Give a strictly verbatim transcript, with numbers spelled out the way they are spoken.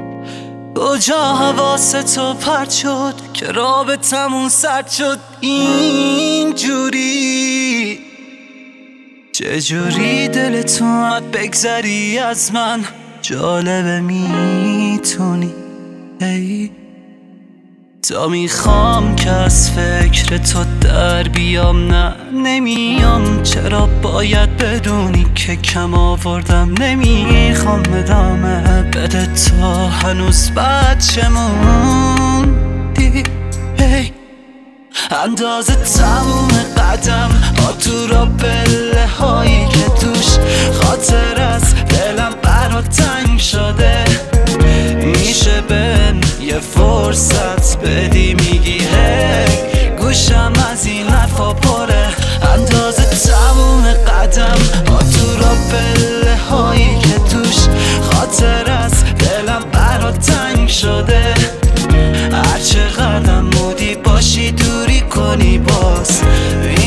کجا حواس تو پرد شد که رابطمون سرد شد اینجوری؟ چجوری دلت اومد بگذری از من؟ جالبه میتونی ای تا میخوام که از فکر تو در بیام، نه نمیام. چرا باید بدونی که کم آوردم؟ نمیخوام ادامه بده تا هنوز بچه موندی. hey. اندازه تموم قدم ها تو را پله هایی که توش خاطر از دلم برات تنگ شده. میشه بهم یه فرصت بدی؟ میگی هی گوشم از این حرفا پره. اندازه تموم قدم ها تو را پله هایی که توش خاطر از دلم برات تنگ شده. هرچه قدم مودی باشی دوری کنی باز